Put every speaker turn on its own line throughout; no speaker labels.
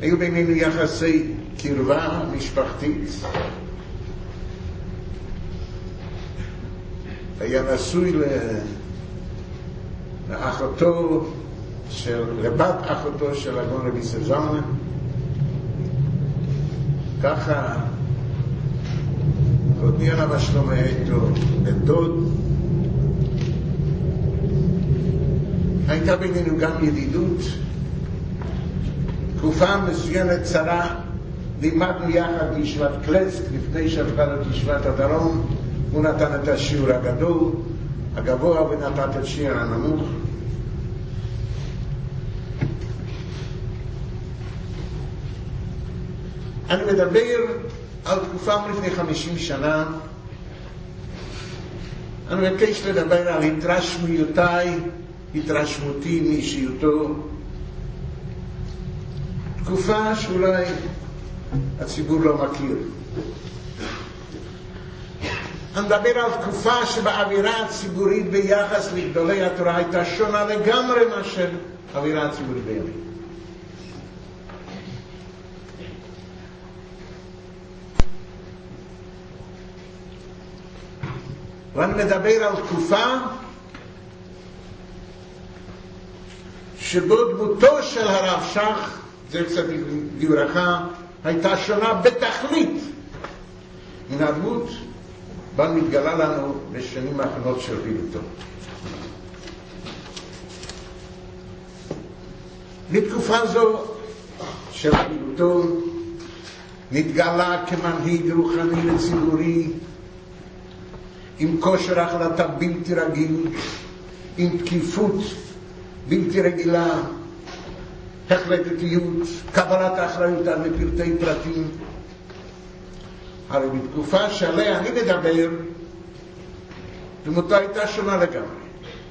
היו בינינו יחסי קרבה משפחתית. היה נשוי לאחותו לבת אחותו של אגון רבי סזלמן. ככה עוד נהיה לה שלמה איתו לדוד. הייתה בינינו גם ידידות. תקופה מסוימת צרה לימדנו יחד בישיבת קלסק לפני שהפכה לו ישיבת הדרום. הוא נתן את השיעור הגבוה ונתן את השיעור הנמוך. אני מדבר על תקופה מלפני 50 שנה. אני מבקש לדבר על התרשמותי מאישיותו. תקופה שאולי הציבור לא מכיר. אני מדבר על תקופה שבאווירה הציבורית ביחס לגדולי התורה הייתה שונה לגמרי מאשר האווירה הציבורית בימים. ואני מדבר על תקופה שבו דמותו של הרב שך, זה קצת לברכה, הייתה שונה בתכלית מן הדמות בה מתגלה לנו בשנים האחרונות של פעילותו. בתקופה זו של פעילותו נתגלה כמנהיג רוחני וציבורי עם כושר החלטה בלתי רגיל, עם תקיפות בלתי רגילה, החלטיות, קבלת האחריות על פרטי פרטים. הרי בתקופה שעליה אני מדבר, דמותו הייתה שונה לגמרי.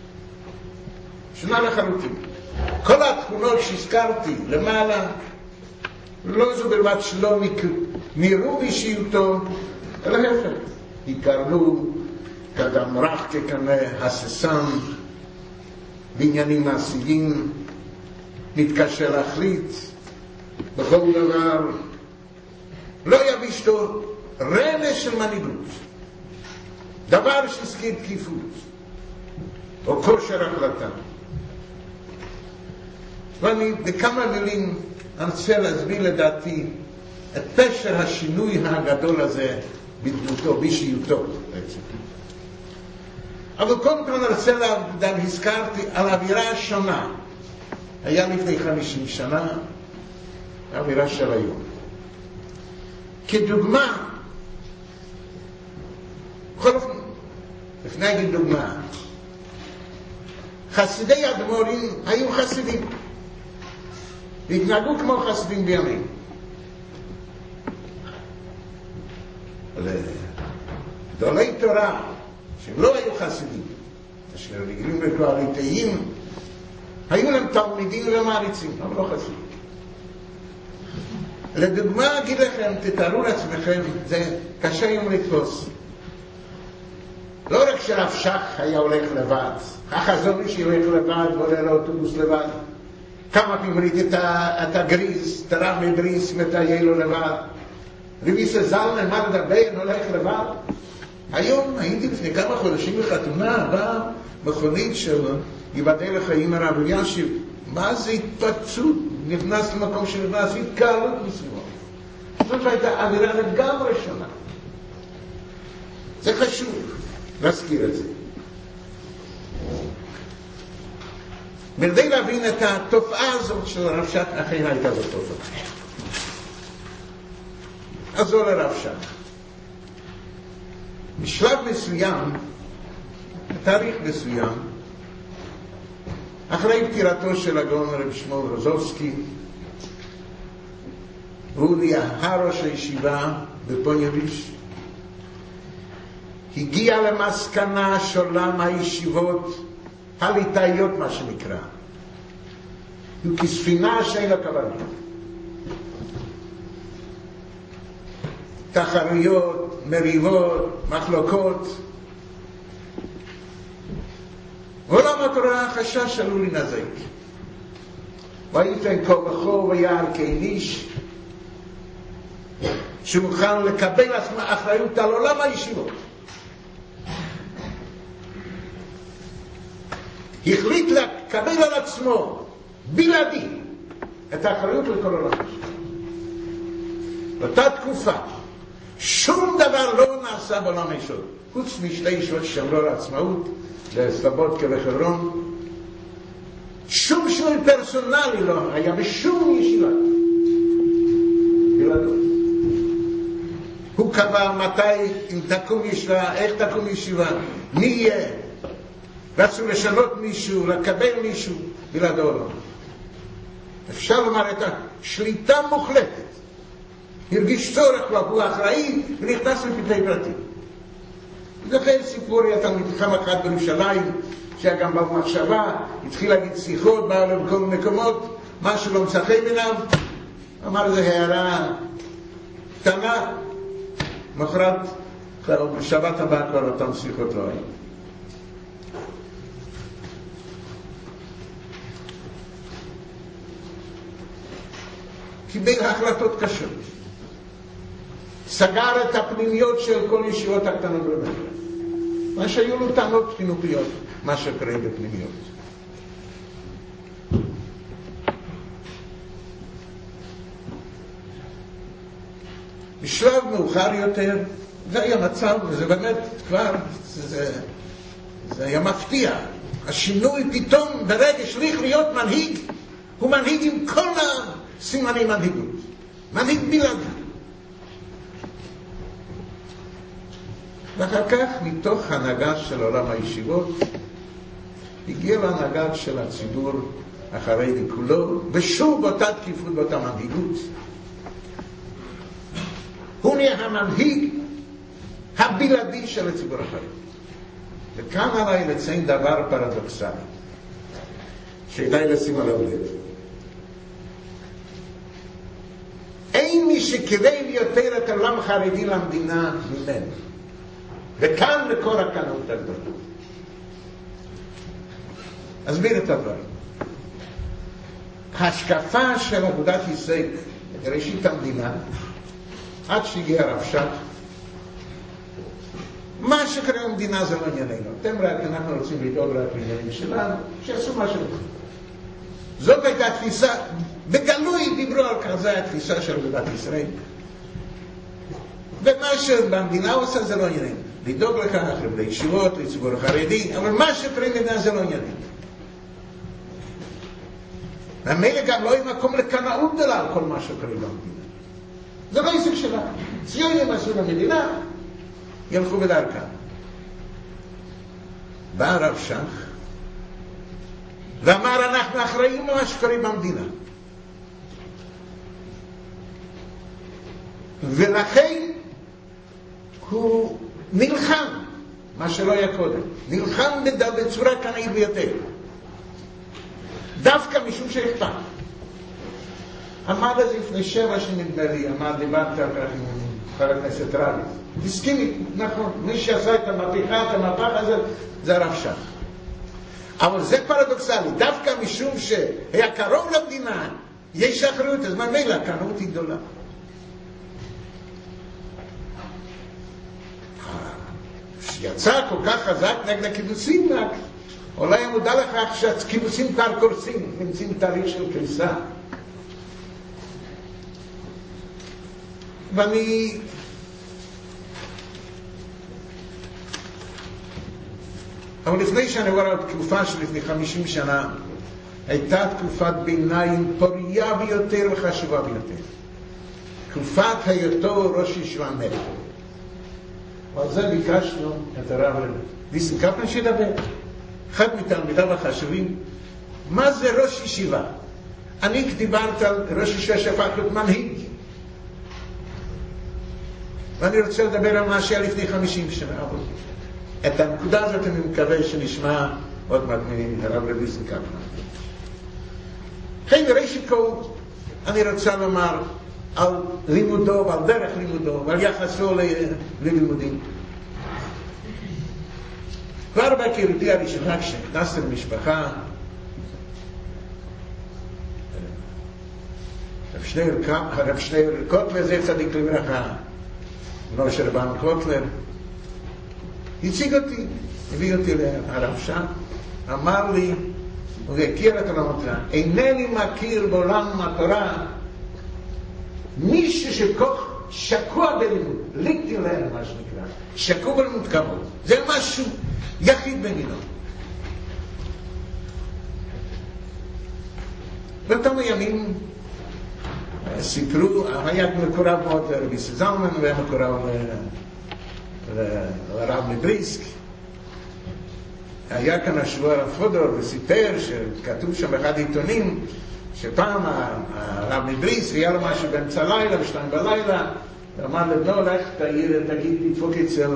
שונה לחלוטין. כל התכונות שהזכרתי למעלה, לא זו בלבד שלא נראו באישיותו, אלא להפך. הכרנו כאדם רך כקנה הססן, בעניינים מעשיים, מתקשה להחליט, בכל דבר, לא יבישתו רמז של מנהיגות, דבר שהזכיר תקיפות, או כושר החלטה. ואני בכמה מילים אנסה להסביר לדעתי את פשר השינוי הגדול הזה בדמותו, באישיותו בעצם. אבל קודם כל אני רוצה הזכרתי על האווירה השונה. היה לפני 50 שנה, האווירה של היום. כדוגמה, בכל אופן, לפני אגיד דוגמה, חסידי אדמו"רים היו חסידים. והתנהגו כמו חסידים בימים. גדולי תורה, שהם לא היו חסידים, אשר רגילים לקואליטיים, היו להם תלמידים ומעריצים, אבל לא חסידים. לדוגמה, אגיד לכם, תתארו לעצמכם, זה קשה היום לתפוס. לא רק שרב שך היה הולך לבד, החזון איש הולך לבד ועולה לאוטובוס לבד. כמה פעמים ראיתי את הגריס, את הרב מבריס מטייל לו לבד. רבי סזלמן, מה לדבר, הולך לבד. היום הייתי לפני כמה חודשים בחתונה, באה מכונית של ייבדל לחיים הרב אלישיב. מה זה התפצות? נכנס למקום שנכנס, התקהלות מסוימת. זאת הייתה אווירה לגמרי שונה. זה חשוב להזכיר את זה. כדי להבין את התופעה הזאת של הרב שך, אכן הייתה זאת תופעה. אז זו לרב שך. בשלב מסוים, בתאריך מסוים, אחרי פטירתו של הגאון רב שמואל רוזובסקי, והוא נהיה ראש הישיבה בפוניבז', הגיע למסקנה שעולם הישיבות הליטאיות, מה שנקרא, הוא כספינה שאין לה כוונות. תחרויות, מריבות, מחלוקות. עולם התורה חשש עלול להינזק. וייתן כה וכה ויעל כאיש שמוכן לקבל אחריות על עולם הישיבות. החליט לקבל על עצמו בלעדי את האחריות לכל עולם הישיבות. באותה תקופה שום דבר לא נעשה בעולם הישיבות חוץ משתי ישיבות ששמרו על העצמאות לסלובודקה וחברון. שום שינוי פרסונלי לא היה בשום ישיבה בלעדו. הוא קבע מתי, אם תקום ישיבה, איך תקום ישיבה, מי יהיה, רצו לשנות מישהו, לקבל מישהו, בלעדו לא. אפשר לומר את השליטה מוחלטת. הרגיש צורך, הוא אחראי, ונכנס לפרטי פרטים. לכן סיפור היה תלמיד חכם אחד בירושלים, שהיה גם במחשבה, התחיל להגיד שיחות, בא לו בכל מקומות, משהו לא משחק בינם, אמר איזו הערה קטנה, מחרת, בשבת הבאה כבר אותם שיחות לא היו. קיבל החלטות קשות. סגר את הפנימיות של כל ישיבות הקטנות במדינה. מה שהיו לו טענות חינוכיות, מה שקרה בפנימיות. בשלב מאוחר יותר, זה היה מצב, וזה באמת כבר, זה היה מפתיע. השינוי פתאום ברגע שליך להיות מנהיג, הוא מנהיג עם כל הסימני מנהיגות. מנהיג בלעדי. ואחר כך, מתוך הנהגה של עולם הישיבות, הגיע להנהגה של הציבור החרדי כולו, ושוב באותה תקיפות, באותה מנהיגות. הוא נהיה המנהיג הבלעדי של הציבור החרדי. וכאן עליי לציין דבר פרדוקסלי, שכדאי לשים עליו לב. אין מי שכדי ליותר את העולם החרדי למדינה ממנו. וכאן מקור הקנאות הגדולה. אסביר את הדברים. ההשקפה של אגודת ישראל בראשית המדינה, עד שהגיע הרב שך, מה שקרה במדינה זה לא ענייננו. אתם רק, אנחנו רוצים לדאוג רק לעניינים שלנו, שיעשו מה שרוצים. זאת הייתה התפיסה, בגלוי דיברו על כך, זו הייתה התפיסה של אגודת ישראל. ומה שבמדינה עושה זה לא ענייננו. לדאוג לכך, לישיבות, לציבור החרדי, אבל מה שקרה במדינה זה לא ענייננו. והמילא גם לא יהיה מקום לקנאות גדולה על כל מה שקרה במדינה. זה לא עסק שלה. ציונים עשו למדינה, ילכו בדרכם. בא הרב שך ואמר, אנחנו אחראים למה שקורה במדינה. ולכן הוא נלחם, מה שלא היה קודם. נלחם בצורה קנאית ביותר. דווקא משום שאכפת. עמד אז לפני 7 שנים נדמה לי, דיברתי על כך עם חבר הכנסת רבי. הסכים, נכון, מי שעשה את המהפכה, את המהפך הזה, זה הרב שך. אבל זה פרדוקסלי, דווקא משום שהיה קרוב למדינה, יש אחריות, אז ממילא הקנאות היא גדולה. שיצא כל כך חזק נגד הקיבוצים, אולי אני מודע לכך שהקיבוצים כבר קורסים, נמצאים תהליך של קריסה. ואני אבל לפני שאני עובר על תקופה שלפני 50 שנה, הייתה תקופת ביניים פוריה ביותר וחשובה ביותר. תקופת היותו ראש ישיבה מלך. ועל זה ביקשנו את הרב ניסים קפלן שידבר. אחד מתלמידיו החשובים, מה זה ראש ישיבה? אני דיברתי על ראש ישיבה שהפך להיות מנהיג. ואני רוצה לדבר על מה שהיה לפני 50 שנה. את הנקודה הזאת אני מקווה שנשמע עוד מעט מהרב ניסים קפלן. כן, ראשית כל, אני רוצה לומר על לימודו ועל דרך לימודו ועל יחסו ללימודים. כבר בהכירותי הראשונה כשנכנסתי למשפחה, הרב שניאור קוטלר, זה צדיק לברכה, בנו של רבן קוטלר, הציג אותי, הביא אותי להרב שם, אמר לי, הוא הכיר את עולם התורה, אינני מכיר בעולם התורה מישהו שכוח שקוע בלימוד, ליקטי להם מה שנקרא, שקוע בלימוד כמות, זה משהו יחיד במינו. באותם הימים סיפרו, היה מקורב מאוד לרבי זלמן, והיה מקורב לרב מבריסק. היה כאן השבוע הרב פודור וסיפר שכתוב שם באחד העיתונים שפעם הרב מבריסק היה לו משהו באמצע לילה, בשתיים בלילה, ואמר לבנו, לך תגיד תדפוק אצל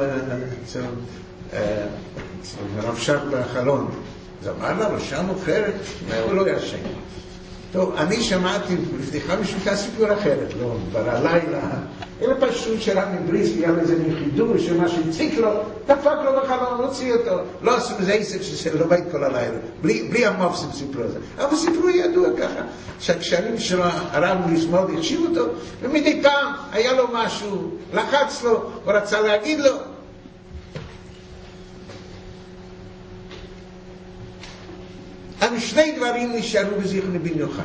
הרב שך בחלון. אז אמר לו, שם אוכרת, הוא לא ישן. טוב, אני שמעתי לפני 50 שנה סיפור אחרת, לא, כבר הלילה, אלא פשוט שרב מבריסק היה לו איזה חידוש, שמה שהציק לו, דפק לו בחלון, הוציא אותו, לא עשו איזה עסק שלא בית כל הלילה, בלי המופסים סיפרו את זה. אבל סיפרו ידוע ככה, שהקשרים שלו, הרב מבריסק מאוד החשיב אותו, ומדי פעם היה לו משהו, לחץ לו, הוא רצה להגיד לו. אבל שני דברים נשארו בזיכרוני במיוחד.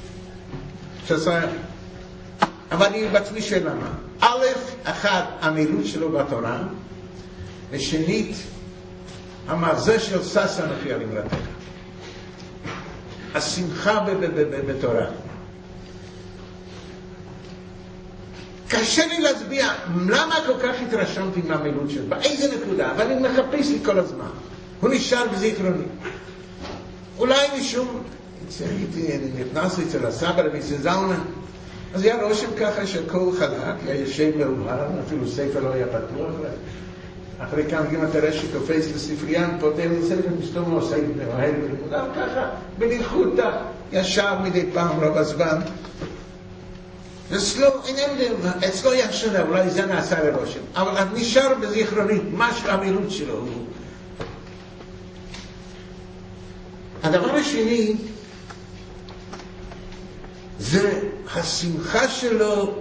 אבל אני בעצמי שואל למה. א', אחד, המהירות שלו בתורה, ושנית, המחזה של ססה נכי על אמרתך. השמחה בתורה. קשה לי להסביר למה כל כך התרשמתי מהמהירות שלו, באיזה נקודה, אבל אני מחפש לי כל הזמן. הוא נשאר בזיכרוני. אולי משום, נכנס אצל הסבא רבי זלמן, אז היה רושם ככה שהכל חלק, היה ישב מאוהר, אפילו ספר לא היה פתוח, אחרי כמה גימה תראה שתופס לספריין, פותר לספר מסתום לא עושה מאוהר בלימודיו, ככה בניחותא, ישב מדי פעם רוב הזמן. אצלו היה שונה, אולי זה נעשה לרושם, אבל נשאר בזיכרונית, משהו המילוט שלו. הדבר השני זה השמחה שלו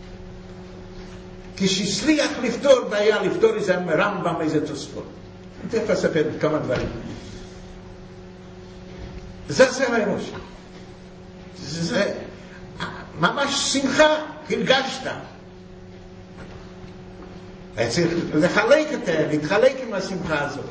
כשהצליח לפתור בעיה, לפתור איזה רמב"ם, איזה תוספות. אני תכף אספר כמה דברים. זה הראש. זה ממש שמחה, הרגשת. היה צריך להתחלק עם השמחה הזאת.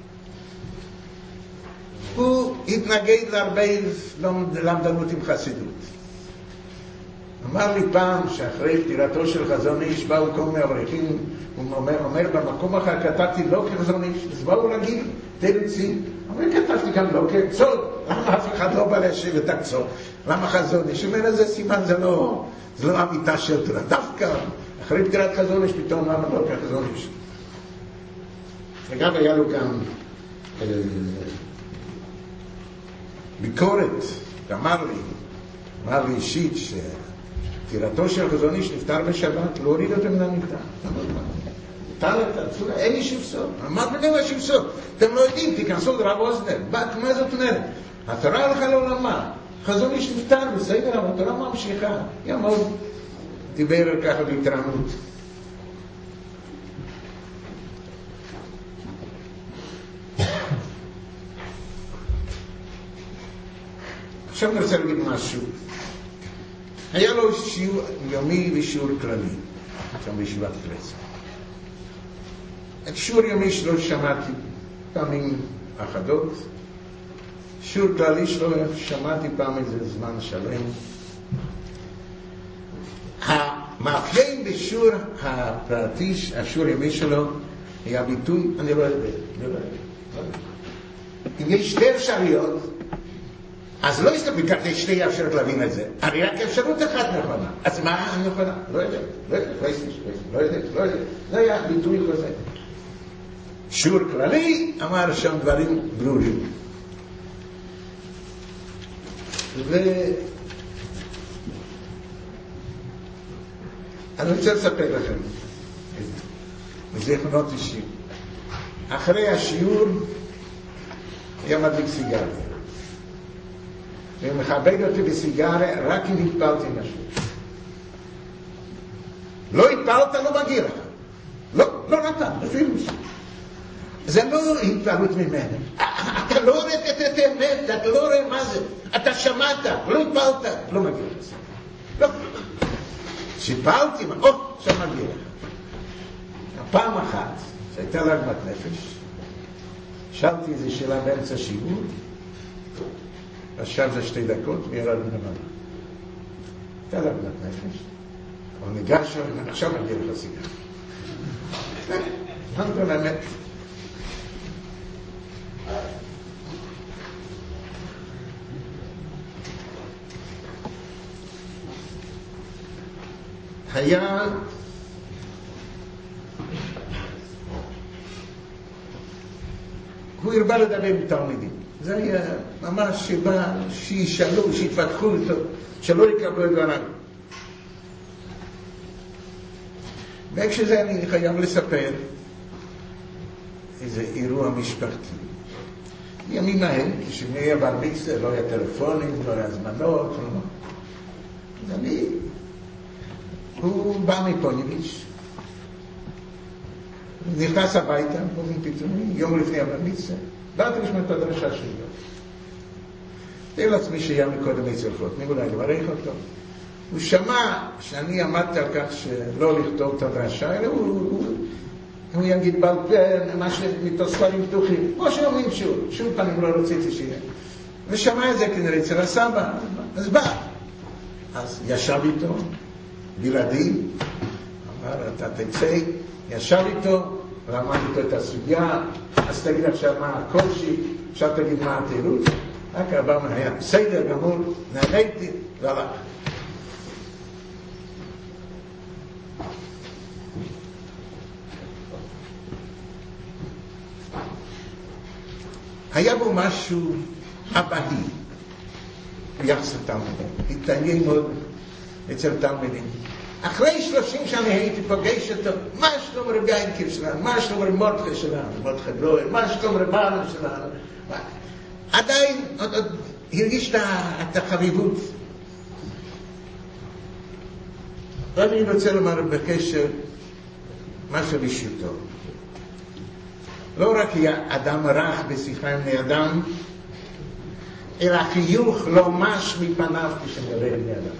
הוא התנגד להרבה למדנות עם חסידות. אמר לי פעם שאחרי פטירתו של חזון איש באו כל מיני אברכים, הוא אומר במקום אחר כתבתי לא כחזון איש, אז באו להגיד תרצי, אבל כתבתי גם לא כצוד, למה אף אחד לא בא להשיב את הקצוד, למה חזון איש? אומר איזה סימן, זה לא אמיתה של תורה, דווקא אחרי פטירת חזון איש פתאום למה לא כחזון איש. אגב היה לו גם ביקורת, אמר לי אישית שפטירתו של חזון איש נפטר בשבת, לא הוריד אותו מן המיטה. אין לי שום סוד. אמר בני מה שום סוד? אתם לא יודעים, תיכנסו לרב אוזנר. מה זאת אומרת? התורה הלכה לעולמה. חזון איש נפטר בסדר, אבל התורה ממשיכה. היה מאוד דיבר ככה בהתרעמות. עכשיו אני רוצה להגיד משהו. היה לו שיעור יומי ושיעור כללי, שם בישיבת פרס. את שיעור יומי שלו שמעתי פעמים אחדות, שיעור כללי שלו שמעתי פעם איזה זמן שלם. המאפיין בשיעור הפרטי, השיעור יומי שלו, היה ביטוי, אני לא יודע. אם יש שתי אפשרויות, אז לא יסתכל בכך שתי אפשרות להבין את זה. הרי רק אפשרות אחת נכונה. אז מה הנכונה? לא יודע. זה היה ביטוי כזה. שיעור כללי אמר שם דברים ברורים. אני רוצה לספר לכם מזיכרונות אישיים. אחרי השיעור היה מדליק סיגריה. ומכבד אותי בסיגריה רק אם התפלתי משהו. לא התפלת, לא מגיע לך. לא נתן, בפירוש. זה לא התפעלות ממנו. אתה לא רואה את האמת, אתה לא רואה מה זה. אתה שמעת, לא התפעלת, לא מגיע לך. לא. שיפלתי, עכשיו מגיע לך. פעם אחת, שהייתה לעגמת נפש, שאלתי איזו שאלה באמצע שיעור, עכשיו זה 2 דקות, וירד מנמלה. הייתה לעגמת נפש, אבל ניגש, עכשיו מגיע לך סיגר. אמרתי לו האמת. היה הוא הרבה לדבר עם תלמידים. זה היה ממש שבא, שישאלו, שיתפתחו איתו, שלא יקבלו את דבריו. וכשזה אני חייב לספר איזה אירוע משפחתי. ימים ההם, כשמי היה בר מצווה, לא היה טלפונים, לא היה הזמנות, אז הוא בא מפוניביץ', נכנס הביתה, באופן פתאומי, יום לפני הבר מצווה, באתי לשמוע את הדרשה שלו. תאר לעצמי שהיה מקודם אצלכות, מי אולי לברך אותו. הוא שמע שאני עמדתי על כך שלא לכתוב את הדרשה, אלא הוא יגיד בעל פה, מה שמתוספרים פתוחים, כמו שאומרים שוב פעמים לא רציתי שיהיה. ושמע את זה כנראה אצל הסבא, אז בא. אז ישב איתו, בלעדי, אמר, אתה תצא, ישב איתו, למד איתו את הסוגיה, אז תגיד עכשיו מה הקושי, עכשיו תגיד מה התירוץ, רק הבא היה בסדר גמור, נהניתי, והלך. היה בו משהו אבהי ביחס לתלמידים, התעניין מאוד אצל תלמידים. אחרי 30 שנה הייתי פוגש אותו, מה שלום רבי ינקל שלנו, מה שלום רבי מרדכי שלנו, מרדכי גלויר, מה שלום רבי בעלם שלנו. עדיין עוד הרגיש את החביבות. ואני רוצה לומר בקשר משהו אישיותו. לא רק היה אדם רך בשיחה עם בני אדם, אלא חיוך לא מש מפניו כשמדבר עם בני אדם.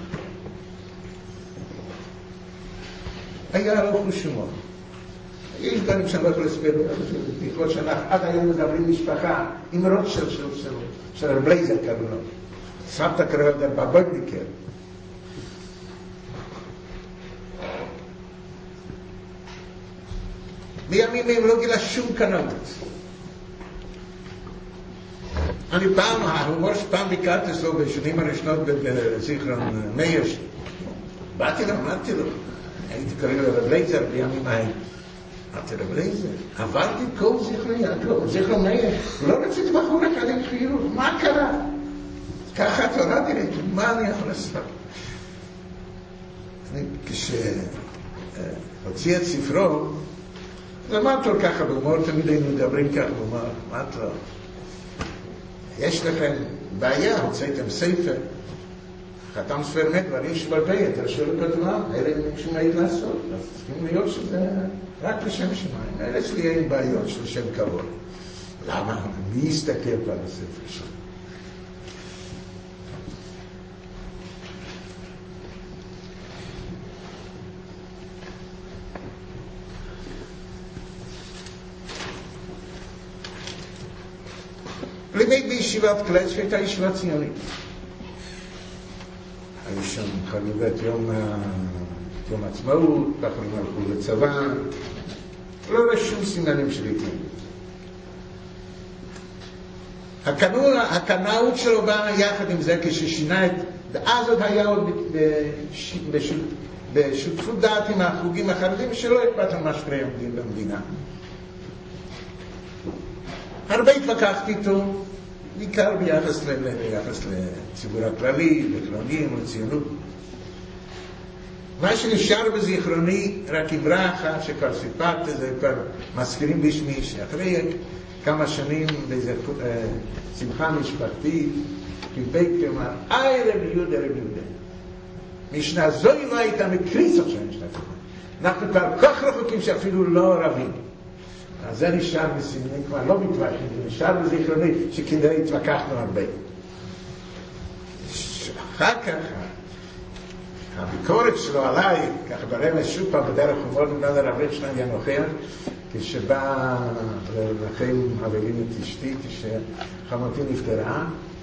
היה לו חוש הומור. יש דברים שאני לא יכול לספר, בדיחות שאנחנו עד היום מדברים משפחה עם רוטשילד של הרבלייזר קראו לו. סבתא קראו לו בבוידניקר. בימים הם לא גילה שום קנאות. אני פעם, ההומור שפעם ביקרתי אצלו בשנים הראשונות בזיכרון מאיר, באתי לו, אמרתי לו, הייתי קורא לו רבלייזר בימים ההם. אמרתי רבלייזר, עברתי כל זיכרון יעקב, זיכרון מאיר, לא רציתי בחור אחד עם חיוך, מה קרה? ככה התורה תראית, מה אני יכול לעשות? כשהוציא את ספרו, אז אמרתי לו ככה בהומור, תמיד היינו מדברים ככה בהומור, אמרתי לו, יש לכם בעיה, הוצאתם ספר, חתם ספר מת, דברים שבלבי, תרשו לכתובם, אלה שום היית לעשות, אז צריכים להיות שזה רק לשם שמיים, אלה שלי אין בעיות של שם כבוד. למה? מי יסתכל פה על הספר שלנו? לימד בישיבת קלט שהייתה ישיבה ציונית. היו שם חגיגת יום עצמאות, ככה הם הלכו לצבא, לא היה שום סימנים של התנגדות. הקנאות שלו באה יחד עם זה כששינה את, ואז עוד היה עוד בשותפות דעת עם החוגים החרדים שלא אכפת על מה שקרה במדינה. הרבה התווכחתי איתו, בעיקר ביחס לציבור הכללי, לחילונים, לציונות. מה שנשאר בזיכרוני רק אמרה אחת שכבר סיפרתי, זה כבר מזכירים בשמי, שאחרי כמה שנים באיזו שמחה משפחתית, קיבלתי אמר, רב יהודה, רב יהודה. משנה זוי לא הייתה מקריס עכשיו משתתפת. אנחנו כבר כך רחוקים שאפילו לא רבים. אז זה נשאר בסימני, כבר לא מתווכחים, זה נשאר בזיכרוני שכנראה התווכחנו הרבה. אחר כך, הביקורת שלו עליי, ככה ברמז שוב פעם בדרך חומות נדע לרבי שלנו ינוחר, כשבא לנחם אבלים את אשתי, כשחמותי נפטרה,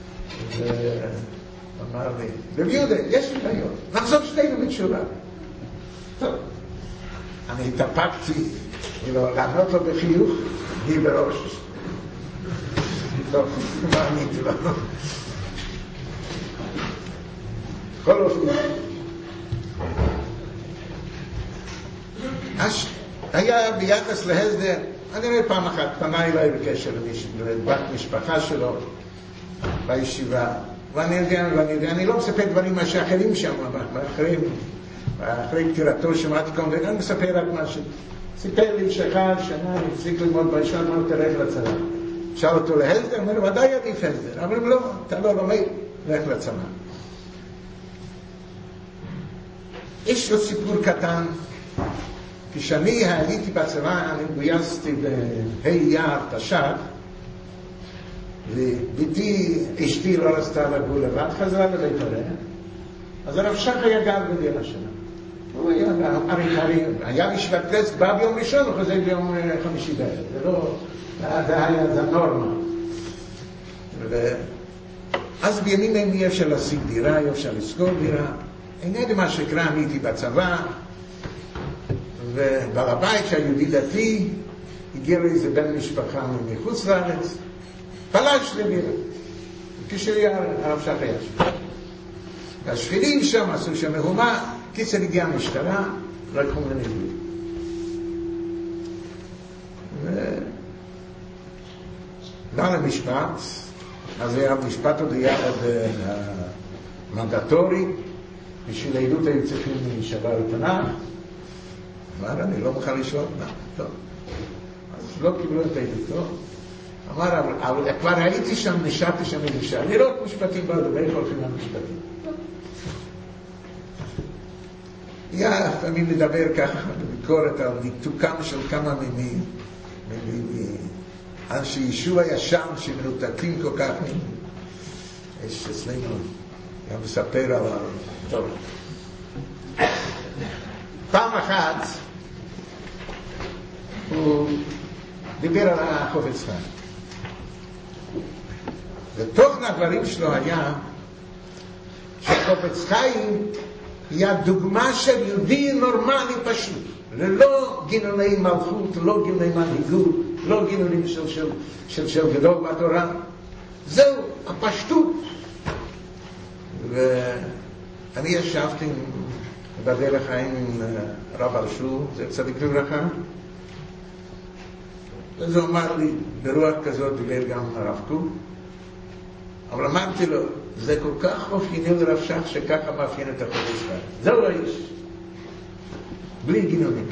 ואמר לי, רב יהודה, יש לי בעיות, נחזור שנינו בתשובה. טוב, אני התאפקתי, לענות לו בחיוך, היא בראש. טוב, מה עניתי לו? כל אופן. אז היה ביחס להסדר, אני רואה פעם אחת, פנה אליי בקשר לבת משפחה שלו בישיבה, ואני יודע, אני לא מספר דברים מה שאחרים שם, אחרי פטירתו שמעתי כל מיני, אני מספר רק משהו. סיפר לי שאחד שנה, הפסיק ללמוד בישיבה, אמר, תלך לצבא. שאל אותו להסדר, אומר, ודאי עדיף הסדר. אמרו, לא, אתה לא לומד, לך לצבא. יש לו סיפור קטן. כשאני הייתי בצבא, אני גויסתי באייר תש"ח, וביתי, אשתי לא רצתה לגור לבד, חזרה לבית הוריה, אז הרב שך היה גר בדירה שלה. הוא היה בישיבת כנסת, בא ביום ראשון, הוא חוזר ביום חמישי בערב. זה לא, זה היה הנורמה. אז בימים הם אי אפשר להשיג דירה, אי אפשר לסגור דירה. אני יודע מה שקרה, אני הייתי בצבא, ובעל הבית שהיהודי דתי, הגיע לו איזה בן משפחה מחוץ לארץ, פלש לדירה. כשהיה הרב שך היה שם. והשכנים שם עשו שם מהומה, קיצר הגיעה המשטרה, לקחו מנהיגות. ובא למשפט, אז היה המשפט עוד היה מנדטורי, בשביל העדות היו צריכים להישבע לתנ"ך, אמר, אני לא מוכן לשאול, טוב. אז לא קיבלו את העדותו. אמר, אבל כבר הייתי שם, נשארתי שם למשל, לראות משפטים בעוד, ואיך הולכים למשפטים. היה פעמים לדבר ככה בביקורת על ניתוקם של כמה אנשי ישוע ישם שמנותקים כל כך יש אצלנו גם מספר על טוב. פעם אחת הוא דיבר על החפץ חיים, ותוכן הדברים שלו היה שחפץ חיים היא הדוגמה של יהודי נורמלי פשוט, ללא גינוני מלכות, לא גינוני מנהיגות, לא גינונים של גדול בתורה. זהו, הפשטות. ואני ישבתי בדרך עם רב ארשור, זה צדיק לברכה, אז הוא אמר לי, ברוח כזאת דיבר גם הרב קוק, אבל אמרתי לו, זה כל כך אופייני לרב שך שככה מאפיין את החפץ חיים. זהו האיש. בלי גינונים.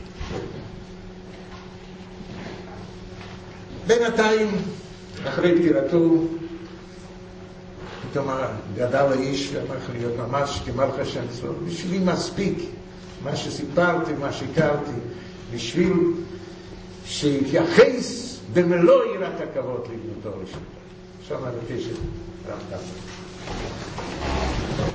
בינתיים, אחרי פטירתו, פתאום גדל האיש והפך להיות ממש כמלך השם צבאות. בשבילי מספיק מה שסיפרתי, מה שהכרתי, בשביל שיתייחס במלוא יראת הכבוד לבנותו ראשונה. שם הנפשת רב ככה.